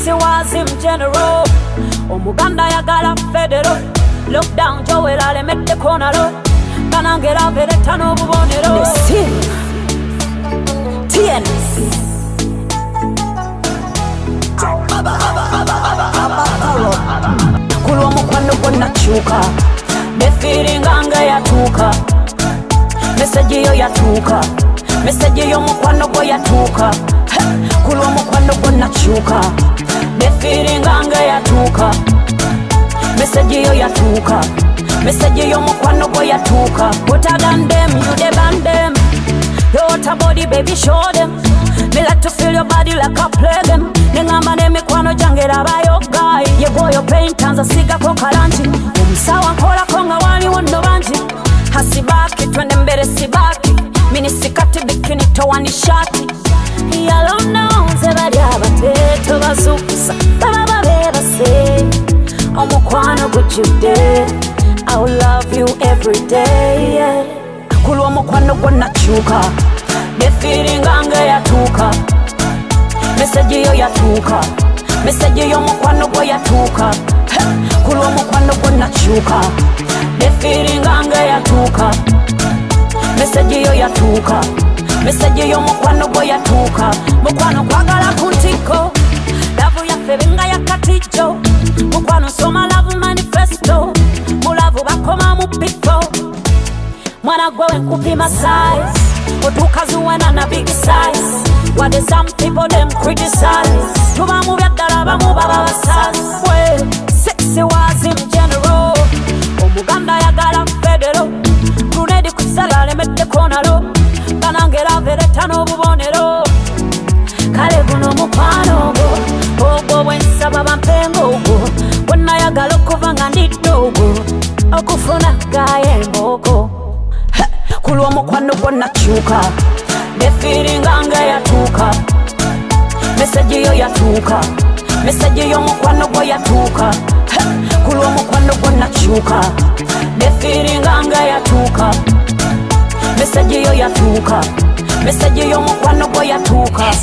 Sexy was him general. Omuganda yagala federal. Lockdown Joel alemette konalo. Banangera vereta no bubonero. TNS. Kulwa mukwano gonna chuka. The feeling anga yatuka. Message yo yatuka. Message yo mukwano go yatuka. Kulwa mukwano gonna chuka. The feeling anga yatuka. Message yo yatuka. Message yo mukwano go yatuka. Hotter than them, you the band them. Your hotter body, baby, show them. Me like to feel your body like I play them. Nengamba ne mikwano jangera bayo guy. Ye boyo pain tanza siga ko kalanchi. Umsawa kola konga wali wondo banji. Hasibaki twende mbele sibaki. Mini sikati bikini towani shati. Yalona unzebali abateto bazukusa. Baba beba say omukwano gujude. I will love you every day, yeah. Kulwa mukwano gonna chuka. The feeling anga yatuka. Message yo yatuka. Message yo mukwano go yatuka. Kulwa mukwano gonna chuka. The feeling anga yatuka. Message yo yatuka. Message yo mukwano go yatuka. Mukwano kwagala kuntiko. Love ya febenga ya katicho. Mukwano soma love manifesto. Mulavu bakoma mupiko. Mwana gwewe nkupima size. Otukazuwana na big size. What is some people them criticize. Tuba mubya dala bamuba babasas. Well, sexy was him general. Omuganda yagala federal. Brunedi kusala lemette konalo. Banangera vereta no bubonero. Kale guno mukwano go. Ogo bwensaba bampengo go. Wonna yagala okuva nga ndidogo. Okufuna gaye mboko. Kulwa mukwano gonna chuka. The feeling anga yatuka. Message yo yatuka. Message yo mukwano go yatuka. Kulwa mukwano gonna chuka. The feeling anga yatuka. Message yo yatuka. Message yo mukwano go yatuka.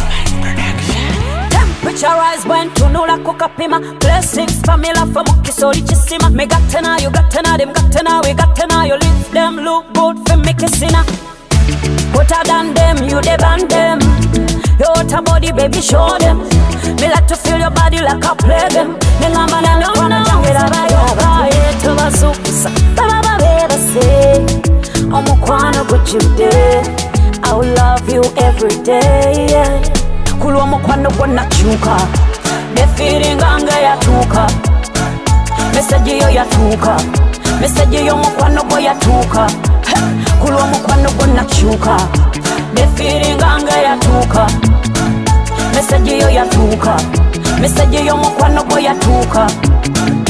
Temperature rise when tunula kukapima. Blessings famila for mukisori chisima. Me gatena, you gatena, them gatena, we gatena. You live them look good for me kissina. Hotter than them, you the band them. Your hotter body, baby, show them. Me like to feel your body like I play them. Nengamba na no wanna jangera bayo to bazukusa. Baba beba say omukwano gujude. I will love you every day, yeah. Kulwa mukwano gonna chuka. The feeling anga yatuka. Message yo yatuka. Message yo mukwano go yatuka. Kulwa mukwano gonna chuka. The feeling anga yatuka. Message yo yatuka. Message yo mukwano go yatuka.